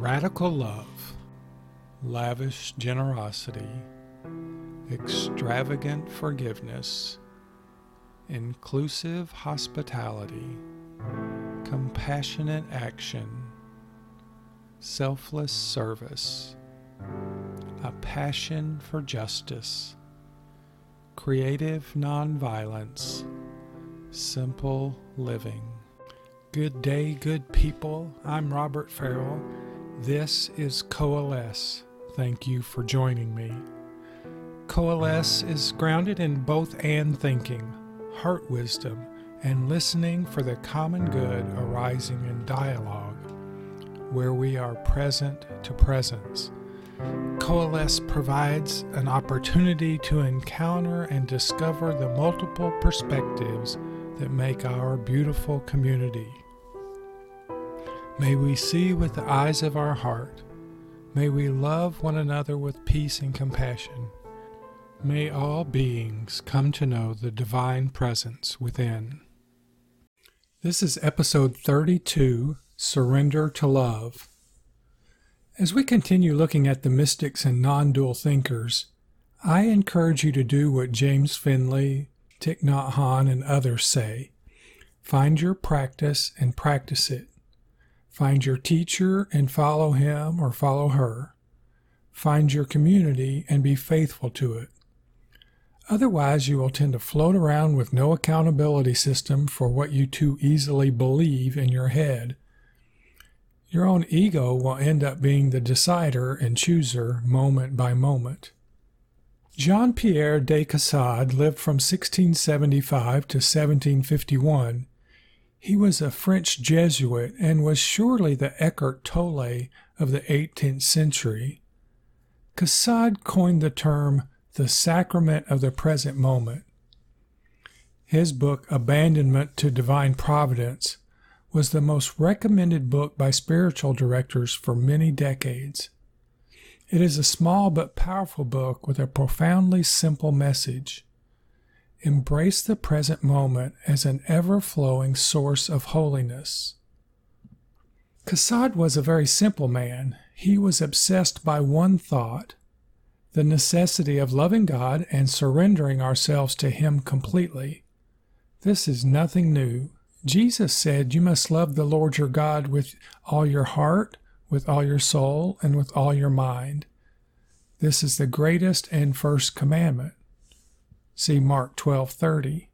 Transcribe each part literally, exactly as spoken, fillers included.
Radical love, lavish generosity, extravagant forgiveness, inclusive hospitality, compassionate action, selfless service, a passion for justice, creative nonviolence, simple living. Good day, good people. I'm Robert Farrell. This is Coalesce. Thank you for joining me. Coalesce is grounded in both and thinking, heart wisdom, and listening for the common good arising in dialogue, where we are present to presence. Coalesce provides an opportunity to encounter and discover the multiple perspectives that make our beautiful community. May we see with the eyes of our heart. May we love one another with peace and compassion. May all beings come to know the divine presence within. This is episode thirty-two, Surrender to Love. As we continue looking at the mystics and non-dual thinkers, I encourage you to do what James Finley, Thich Nhat Hanh, and others say. Find your practice and practice it. Find your teacher and follow him or follow her. Find your community and be faithful to it. Otherwise, you will tend to float around with no accountability system for what you too easily believe in your head. Your own ego will end up being the decider and chooser moment by moment. Jean-Pierre de Caussade lived from sixteen seventy-five to seventeen fifty-one. He was a French Jesuit and was surely the Eckhart Tolle of the eighteenth century. Caussade coined the term the sacrament of the present moment. His book, Abandonment to Divine Providence, was the most recommended book by spiritual directors for many decades. It is a small but powerful book with a profoundly simple message. Embrace the present moment as an ever-flowing source of holiness. Caussade was a very simple man. He was obsessed by one thought, the necessity of loving God and surrendering ourselves to Him completely. This is nothing new. Jesus said you must love the Lord your God with all your heart, with all your soul, and with all your mind. This is the greatest and first commandment. See Mark twelve thirty.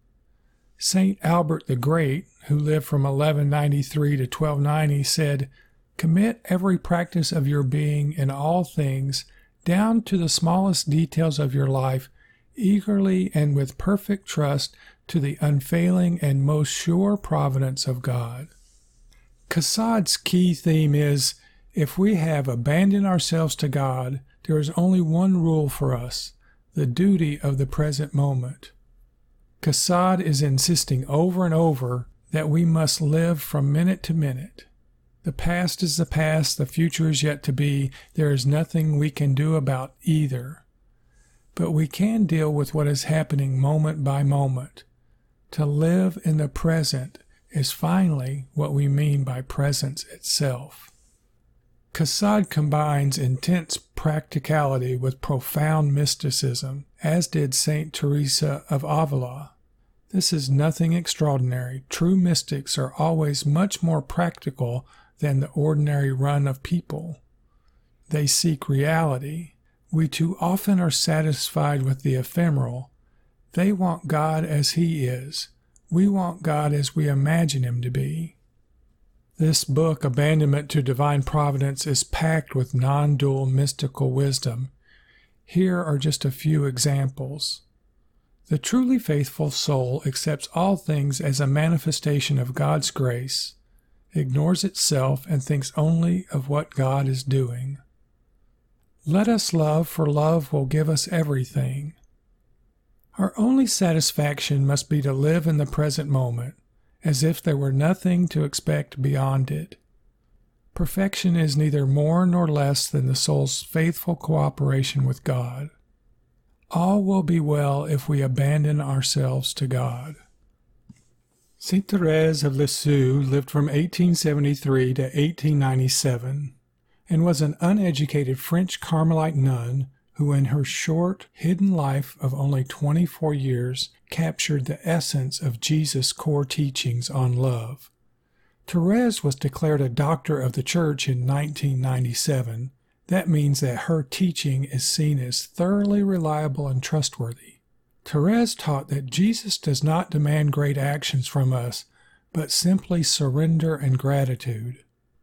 Saint Albert the Great, who lived from eleven ninety-three to twelve ninety, said, "Commit every practice of your being in all things, down to the smallest details of your life, eagerly and with perfect trust to the unfailing and most sure providence of God." Caussade's key theme is, if we have abandoned ourselves to God, there is only one rule for us, the duty of the present moment. Caussade is insisting over and over that we must live from minute to minute. The past is the past, the future is yet to be. There is nothing we can do about either. But we can deal with what is happening moment by moment. To live in the present is finally what we mean by presence itself. Caussade combines intense practicality with profound mysticism, as did Saint Teresa of Avila. This is nothing extraordinary. True mystics are always much more practical than the ordinary run of people. They seek reality. We too often are satisfied with the ephemeral. They want God as He is. We want God as we imagine Him to be. This book, Abandonment to Divine Providence, is packed with non-dual mystical wisdom. Here are just a few examples. The truly faithful soul accepts all things as a manifestation of God's grace, ignores itself, and thinks only of what God is doing. Let us love, for love will give us everything. Our only satisfaction must be to live in the present moment, as if there were nothing to expect beyond it. Perfection is neither more nor less than the soul's faithful cooperation with God. All will be well if we abandon ourselves to God. Saint Therese of Lisieux lived from eighteen seventy-three to eighteen ninety-seven. and was an uneducated French Carmelite nun who in her short, hidden life of only twenty-four years captured the essence of Jesus' core teachings on love. Therese was declared a doctor of the Church in nineteen ninety-seven. That means that her teaching is seen as thoroughly reliable and trustworthy. Therese taught that Jesus does not demand great actions from us, but simply surrender and gratitude.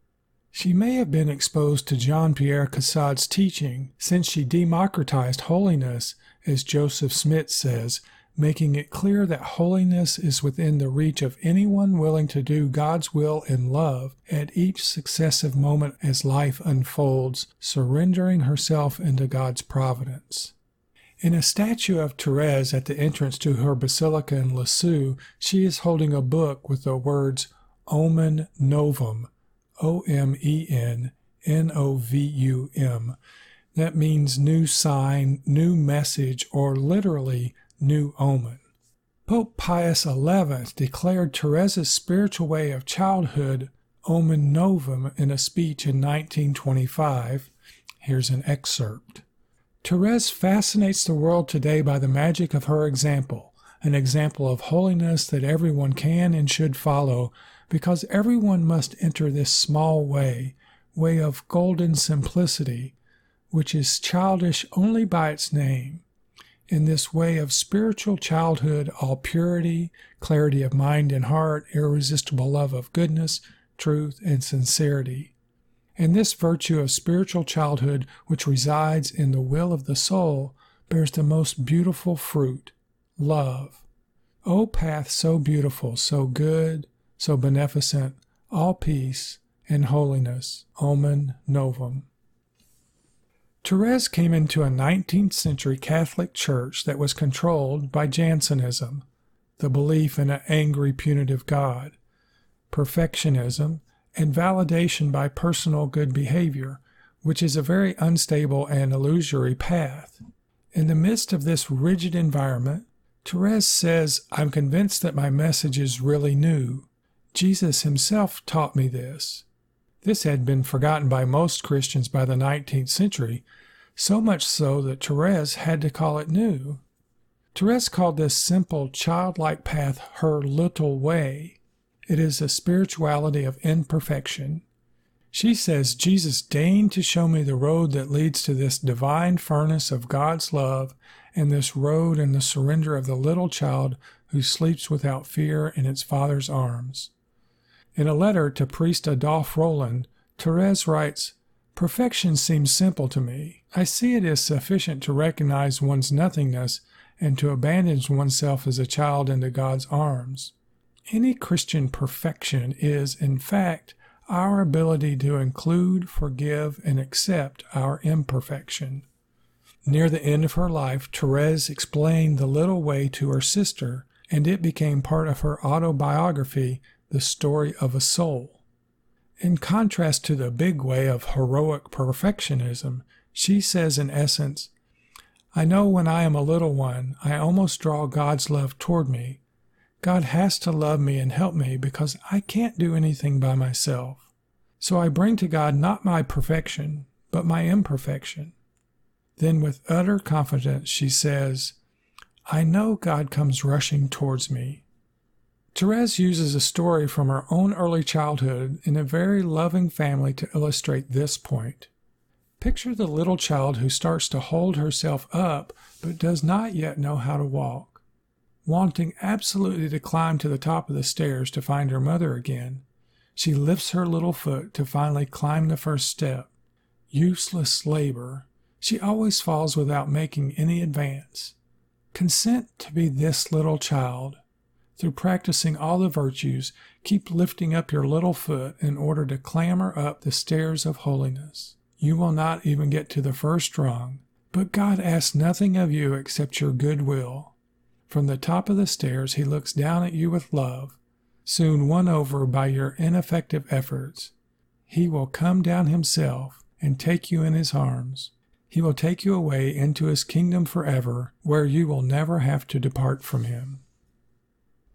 She may have been exposed to Jean-Pierre Cassade's teaching, since she democratized holiness, as Joseph Smith says, making it clear that holiness is within the reach of anyone willing to do God's will in love at each successive moment as life unfolds, surrendering herself into God's providence. In a statue of Therese at the entrance to her basilica in Lisieux, she is holding a book with the words Omen Novum, O M E N N O V U M. That means new sign, new message, or literally new omen. Pope Pius the eleventh declared Therese's spiritual way of childhood Omen Novum in a speech in nineteen twenty-five. Here's an excerpt. Therese fascinates the world today by the magic of her example, an example of holiness that everyone can and should follow, because everyone must enter this small way, way of golden simplicity, which is childish only by its name. In this way of spiritual childhood, all purity, clarity of mind and heart, irresistible love of goodness, truth, and sincerity. And this virtue of spiritual childhood, which resides in the will of the soul, bears the most beautiful fruit, love. O path so beautiful, so good, so beneficent, all peace and holiness, Omen Novum. Therese came into a nineteenth century Catholic Church that was controlled by Jansenism, the belief in an angry, punitive God, perfectionism, and validation by personal good behavior, which is a very unstable and illusory path. In the midst of this rigid environment, Therese says, I'm convinced that my message is really new. Jesus himself taught me this. This had been forgotten by most Christians by the nineteenth century, so much so that Therese had to call it new. Therese called this simple, childlike path her little way. It is a spirituality of imperfection. She says, Jesus deigned to show me the road that leads to this divine furnace of God's love, and this road in the surrender of the little child who sleeps without fear in its father's arms. In a letter to priest Adolphe Roland, Therese writes, Perfection seems simple to me. I see it as sufficient to recognize one's nothingness and to abandon oneself as a child into God's arms. Any Christian perfection is, in fact, our ability to include, forgive, and accept our imperfection. Near the end of her life, Therese explained the little way to her sister, and it became part of her autobiography, The Story of a Soul. In contrast to the big way of heroic perfectionism, she says in essence, I know when I am a little one, I almost draw God's love toward me. God has to love me and help me because I can't do anything by myself. So I bring to God not my perfection, but my imperfection. Then with utter confidence she says, I know God comes rushing towards me. Therese uses a story from her own early childhood in a very loving family to illustrate this point. Picture the little child who starts to hold herself up but does not yet know how to walk, wanting absolutely to climb to the top of the stairs to find her mother again. She lifts her little foot to finally climb the first step. Useless labor. She always falls without making any advance. Consent to be this little child. Through practicing all the virtues, keep lifting up your little foot in order to clamber up the stairs of holiness. You will not even get to the first rung, but God asks nothing of you except your goodwill. From the top of the stairs, he looks down at you with love, soon won over by your ineffective efforts. He will come down himself and take you in his arms. He will take you away into his kingdom forever, where you will never have to depart from him.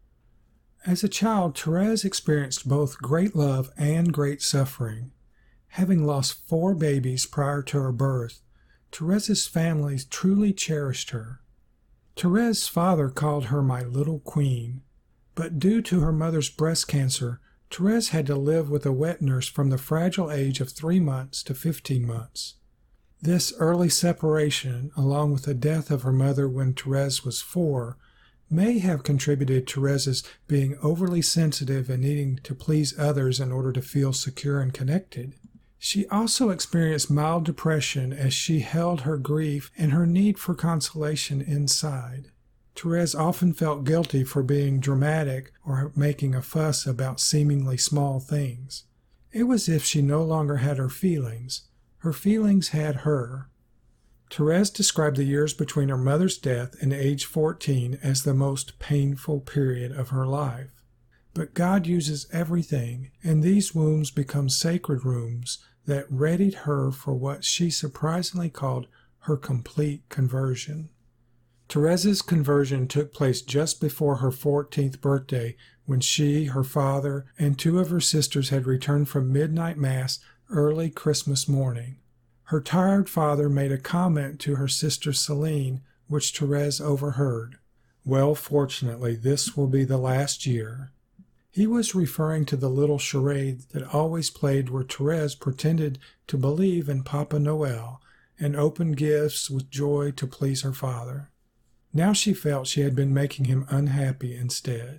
As a child, Therese experienced both great love and great suffering. Having lost four babies prior to her birth, Therese's family truly cherished her. Therese's father called her my little queen, but due to her mother's breast cancer, Therese had to live with a wet nurse from the fragile age of three months to fifteen months. This early separation, along with the death of her mother when Therese was four, may have contributed to Therese's being overly sensitive and needing to please others in order to feel secure and connected. She also experienced mild depression as she held her grief and her need for consolation inside. Therese often felt guilty for being dramatic or making a fuss about seemingly small things. It was as if she no longer had her feelings. Her feelings had her. Therese described the years between her mother's death and age fourteen as the most painful period of her life. But God uses everything, and these wombs become sacred rooms that readied her for what she surprisingly called her complete conversion. Therese's conversion took place just before her fourteenth birthday, when she, her father, and two of her sisters had returned from midnight mass early Christmas morning. Her tired father made a comment to her sister Celine, which Therese overheard. "Well, fortunately, this will be the last year." He was referring to the little charade that always played where Therese pretended to believe in Papa Noel and opened gifts with joy to please her father. Now she felt she had been making him unhappy instead.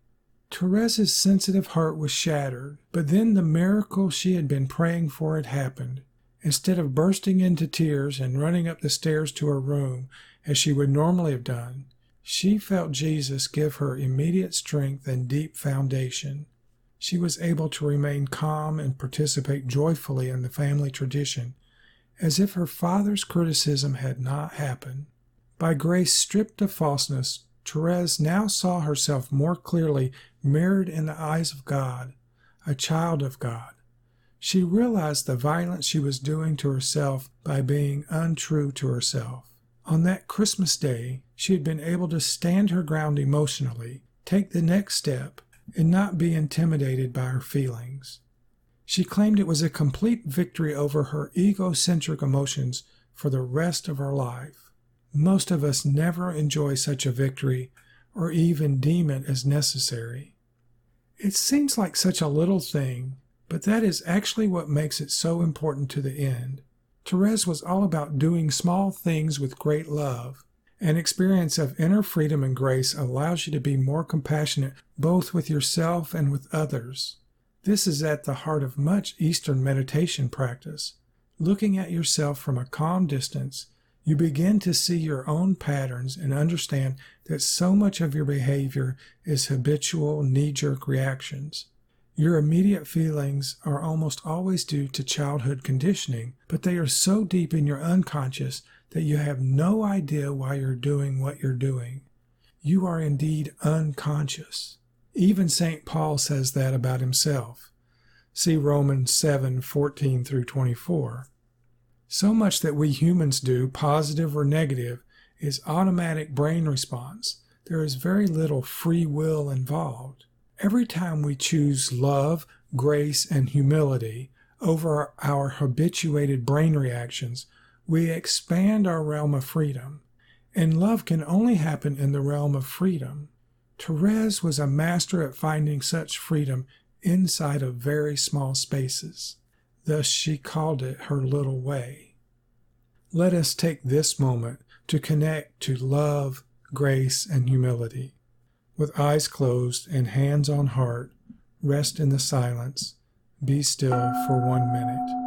Therese's sensitive heart was shattered, but then the miracle she had been praying for had happened. Instead of bursting into tears and running up the stairs to her room, as she would normally have done, she felt Jesus give her immediate strength and deep foundation. She was able to remain calm and participate joyfully in the family tradition, as if her father's criticism had not happened. By grace stripped of falseness, Therese now saw herself more clearly mirrored in the eyes of God, a child of God. She realized the violence she was doing to herself by being untrue to herself. On that Christmas day, she had been able to stand her ground emotionally, take the next step, and not be intimidated by her feelings. She claimed it was a complete victory over her egocentric emotions for the rest of her life. Most of us never enjoy such a victory or even deem it as necessary. It seems like such a little thing, but that is actually what makes it so important to the end. Therese was all about doing small things with great love. An experience of inner freedom and grace allows you to be more compassionate both with yourself and with others. This is at the heart of much Eastern meditation practice. Looking at yourself from a calm distance, you begin to see your own patterns and understand that so much of your behavior is habitual knee-jerk reactions. Your immediate feelings are almost always due to childhood conditioning, but they are so deep in your unconscious that you have no idea why you're doing what you're doing. You are indeed unconscious. Even Saint Paul says that about himself. See Romans seven fourteen through twenty-four. So much that we humans do, positive or negative, is automatic brain response. There is very little free will involved. Every time we choose love, grace, and humility over our habituated brain reactions, we expand our realm of freedom. And love can only happen in the realm of freedom. Therese was a master at finding such freedom inside of very small spaces. Thus she called it her little way. Let us take this moment to connect to love, grace, and humility. With eyes closed and hands on heart, rest in the silence. Be still for one minute.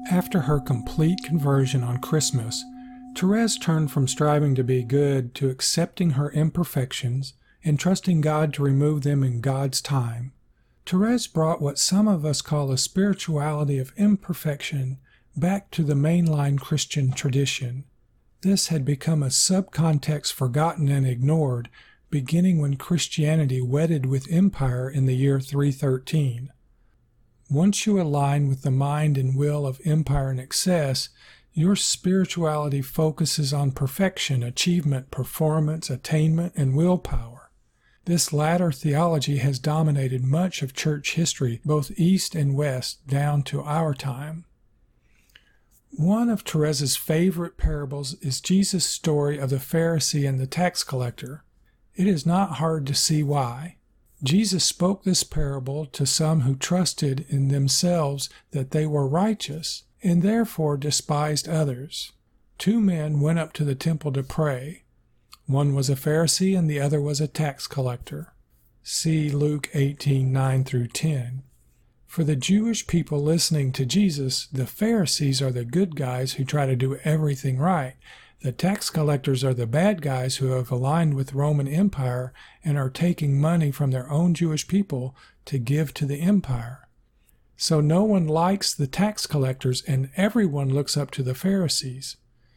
After her complete conversion on Christmas, Therese turned from striving to be good to accepting her imperfections and trusting God to remove them in God's time. Therese brought what some of us call a spirituality of imperfection back to the mainline Christian tradition. This had become a subcontext forgotten and ignored, beginning when Christianity wedded with empire in the year three thirteen. Once you align with the mind and will of empire and excess, your spirituality focuses on perfection, achievement, performance, attainment, and willpower. This latter theology has dominated much of church history, both East and West, down to our time. One of Therese's favorite parables is Jesus' story of the Pharisee and the tax collector. It is not hard to see why. Jesus spoke this parable to some who trusted in themselves that they were righteous and therefore despised others. Two men went up to the temple to pray. One was a Pharisee and the other was a tax collector. See Luke eighteen, nine through ten. For the Jewish people listening to Jesus, the Pharisees are the good guys who try to do everything right. The tax collectors are the bad guys who have aligned with Roman Empire and are taking money from their own Jewish people to give to the empire. So no one likes the tax collectors and everyone looks up to the Pharisees.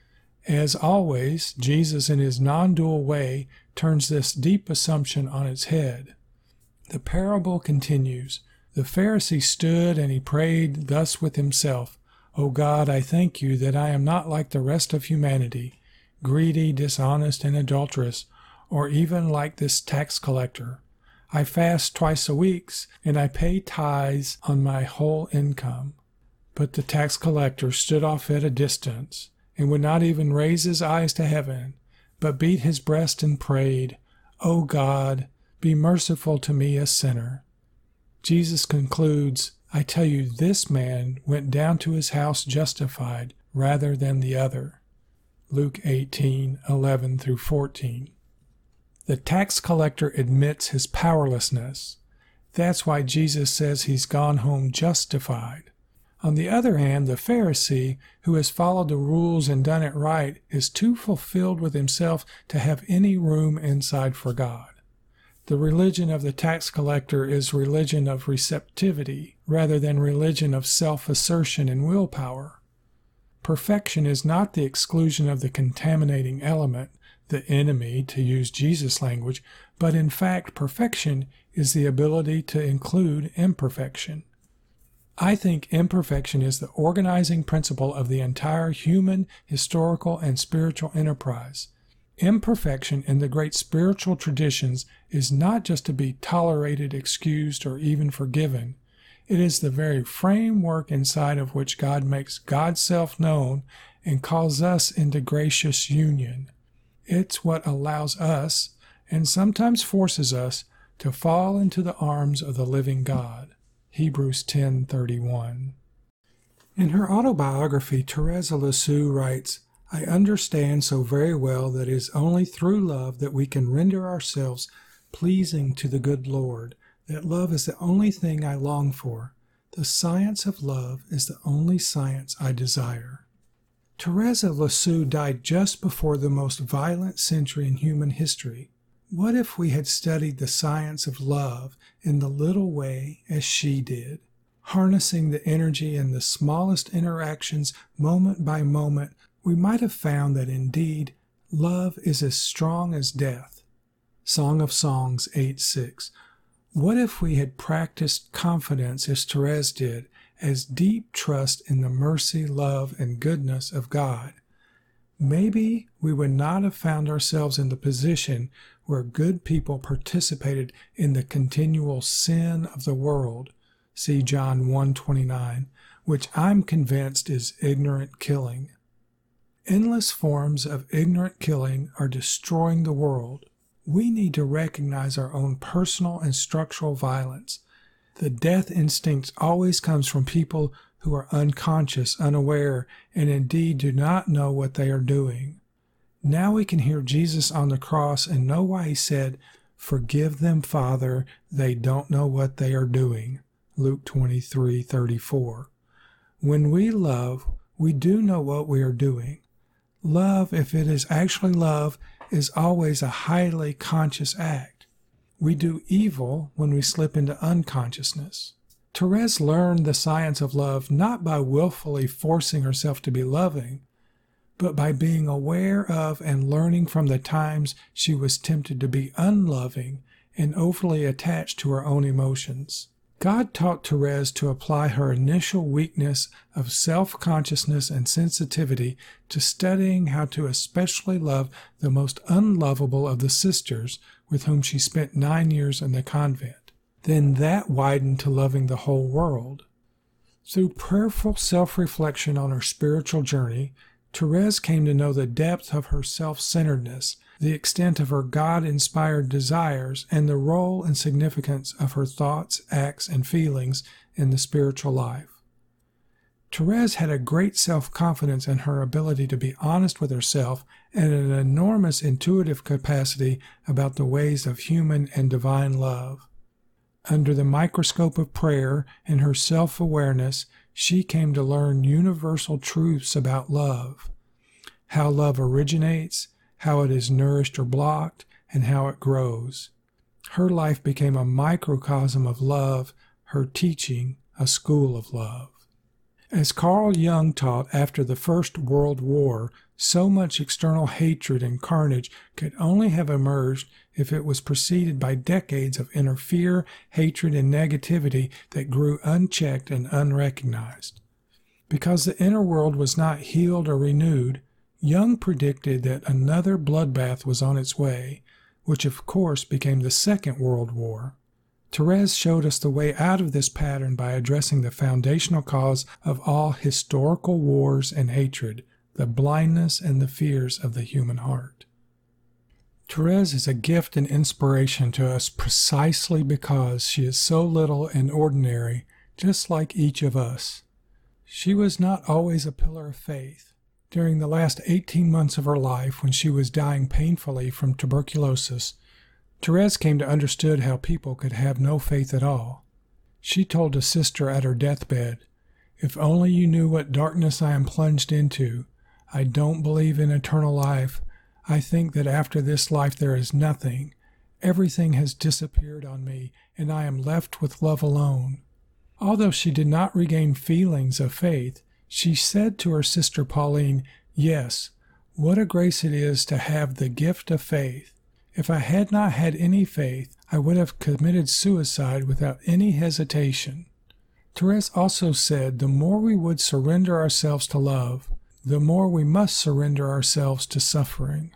As always, Jesus in his non-dual way turns this deep assumption on its head. The parable continues. The Pharisee stood and he prayed thus with himself, O God, I thank you that I am not like the rest of humanity, greedy, dishonest, and adulterous, or even like this tax collector. I fast twice a week, and I pay tithes on my whole income. But the tax collector stood off at a distance, and would not even raise his eyes to heaven, but beat his breast and prayed, O God, be merciful to me, a sinner. Jesus concludes, I tell you, this man went down to his house justified rather than the other. Luke eighteen, eleven through fourteen. The tax collector admits his powerlessness. That's why Jesus says he's gone home justified. On the other hand, the Pharisee, who has followed the rules and done it right, is too fulfilled with himself to have any room inside for God. The religion of the tax collector is religion of receptivity rather than religion of self-assertion and willpower. Perfection is not the exclusion of the contaminating element, the enemy, to use Jesus' language, but in fact perfection is the ability to include imperfection. I think imperfection is the organizing principle of the entire human, historical, and spiritual enterprise. Imperfection in the great spiritual traditions is not just to be tolerated, excused, or even forgiven. It is the very framework inside of which God makes God's self known and calls us into gracious union. It's what allows us, and sometimes forces us, to fall into the arms of the living God. Hebrews ten thirty-one. In her autobiography, Therese of Lisieux writes, I understand so very well that it is only through love that we can render ourselves pleasing to the good Lord, that love is the only thing I long for. The science of love is the only science I desire. Therese of Lisieux died just before the most violent century in human history. What if we had studied the science of love in the little way as she did, harnessing the energy in the smallest interactions moment by moment? We might have found that indeed love is as strong as death. Song of Songs eight six. What if we had practiced confidence as Therese did, as deep trust in the mercy, love, and goodness of God? Maybe we would not have found ourselves in the position where good people participated in the continual sin of the world. See John one twenty-nine, which I'm convinced is ignorant killing. Endless forms of ignorant killing are destroying the world. We need to recognize our own personal and structural violence. The death instinct always comes from people who are unconscious, unaware, and indeed do not know what they are doing. Now we can hear Jesus on the cross and know why he said, Forgive them, Father, they don't know what they are doing. Luke twenty-three thirty-four. When we love, we do know what we are doing. Love, if it is actually love, is always a highly conscious act. We do evil when we slip into unconsciousness. Therese learned the science of love not by willfully forcing herself to be loving, but by being aware of and learning from the times she was tempted to be unloving and overly attached to her own emotions. God taught Therese to apply her initial weakness of self-consciousness and sensitivity to studying how to especially love the most unlovable of the sisters with whom she spent nine years in the convent. Then that widened to loving the whole world. Through prayerful self-reflection on her spiritual journey, Therese came to know the depth of her self-centeredness, the extent of her God-inspired desires, and the role and significance of her thoughts, acts, and feelings in the spiritual life. Therese had a great self-confidence in her ability to be honest with herself and an enormous intuitive capacity about the ways of human and divine love. Under the microscope of prayer and her self-awareness, she came to learn universal truths about love, how love originates, how it is nourished or blocked, and how it grows. Her life became a microcosm of love, her teaching a school of love. As Carl Jung taught after the First World War, so much external hatred and carnage could only have emerged if it was preceded by decades of inner fear, hatred, and negativity that grew unchecked and unrecognized. Because the inner world was not healed or renewed, Jung predicted that another bloodbath was on its way, which of course became the Second World War. Therese showed us the way out of this pattern by addressing the foundational cause of all historical wars and hatred, the blindness and the fears of the human heart. Therese is a gift and inspiration to us precisely because she is so little and ordinary, just like each of us. She was not always a pillar of faith. During the last eighteen months of her life, when she was dying painfully from tuberculosis, Therese came to understand how people could have no faith at all. She told a sister at her deathbed, "If only you knew what darkness I am plunged into. I don't believe in eternal life. I think that after this life there is nothing. Everything has disappeared on me, and I am left with love alone." Although she did not regain feelings of faith, she said to her sister Pauline, "Yes, what a grace it is to have the gift of faith. If I had not had any faith, I would have committed suicide without any hesitation." Therese also said the more we would surrender ourselves to love, the more we must surrender ourselves to suffering.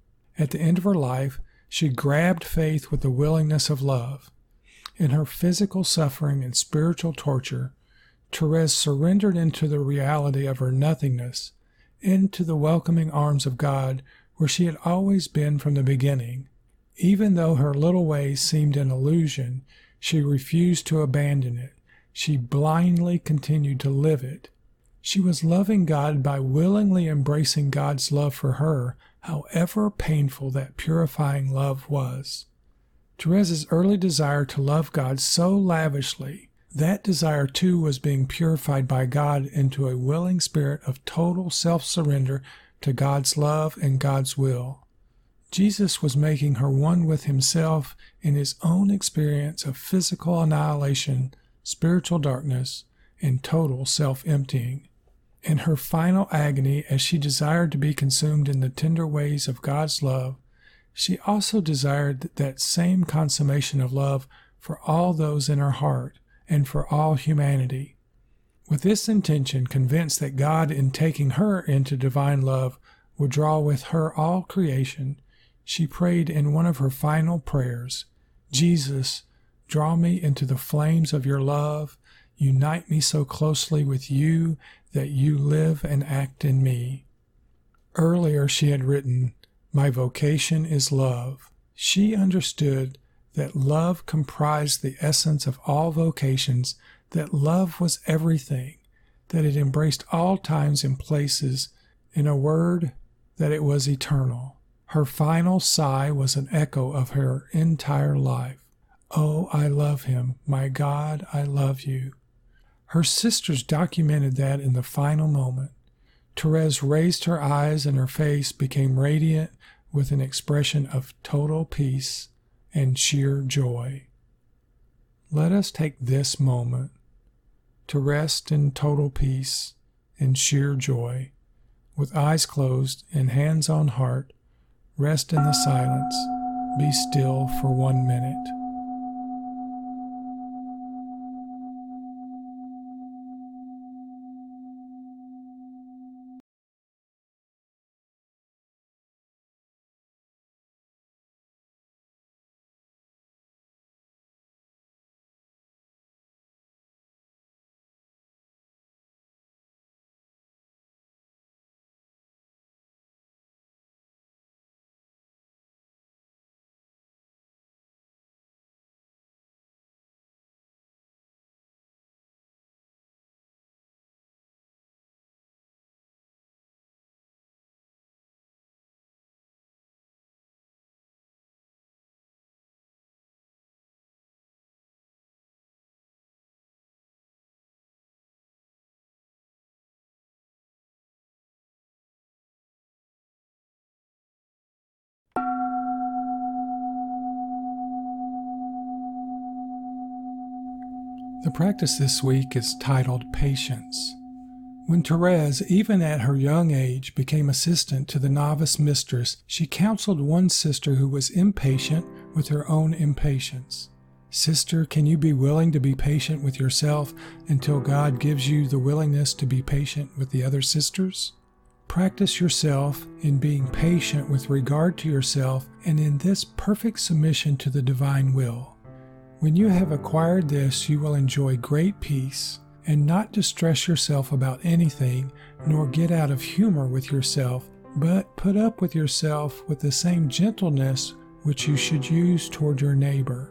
At the end of her life, she grabbed faith with the willingness of love. In her physical suffering and spiritual torture, Therese surrendered into the reality of her nothingness, into the welcoming arms of God where she had always been from the beginning. Even though her little ways seemed an illusion, she refused to abandon it. She blindly continued to live it. She was loving God by willingly embracing God's love for her, however painful that purifying love was. Therese's early desire to love God so lavishly, that desire too was being purified by God into a willing spirit of total self-surrender to God's love and God's will. Jesus was making her one with himself in his own experience of physical annihilation, spiritual darkness, and total self-emptying. In her final agony, as she desired to be consumed in the tender ways of God's love, she also desired that same consummation of love for all those in her heart and for all humanity. With this intention, convinced that God, in taking her into divine love, would draw with her all creation, she prayed in one of her final prayers, "Jesus, draw me into the flames of your love, unite me so closely with you that you live and act in me." Earlier she had written, "My vocation is love." She understood that love comprised the essence of all vocations, that love was everything, that it embraced all times and places, in a word, that it was eternal. Her final sigh was an echo of her entire life. "Oh, I love him. My God, I love you." Her sisters documented that in the final moment. Therese raised her eyes and her face became radiant with an expression of total peace and sheer joy. Let us take this moment to rest in total peace and sheer joy. With eyes closed and hands on heart, rest in the silence. Be still for one minute. The practice this week is titled Patience. When Therese, even at her young age, became assistant to the novice mistress, she counseled one sister who was impatient with her own impatience. Sister, can you be willing to be patient with yourself until God gives you the willingness to be patient with the other sisters? Practice yourself in being patient with regard to yourself and in this perfect submission to the divine will. When you have acquired this, you will enjoy great peace and not distress yourself about anything, nor get out of humor with yourself, but put up with yourself with the same gentleness which you should use toward your neighbor.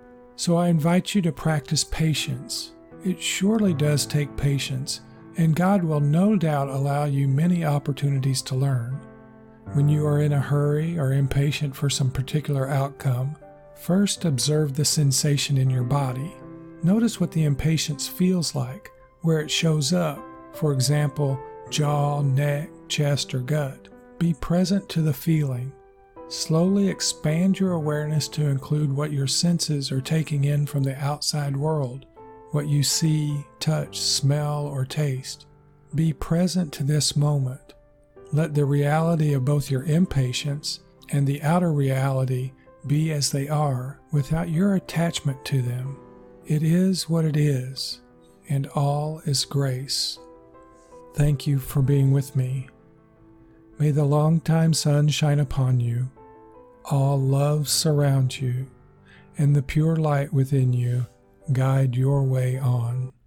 So I invite you to practice patience. It surely does take patience, and God will no doubt allow you many opportunities to learn. When you are in a hurry or impatient for some particular outcome, first observe the sensation in your body. Notice what the impatience feels like, where it shows up, for example, jaw, neck, chest, or gut. Be present to the feeling. Slowly expand your awareness to include what your senses are taking in from the outside world, what you see, touch, smell, or taste. Be present to this moment. Let the reality of both your impatience and the outer reality be as they are, without your attachment to them. It is what it is, and all is grace. Thank you for being with me. May the long-time sun shine upon you, all love surround you, and the pure light within you guide your way on.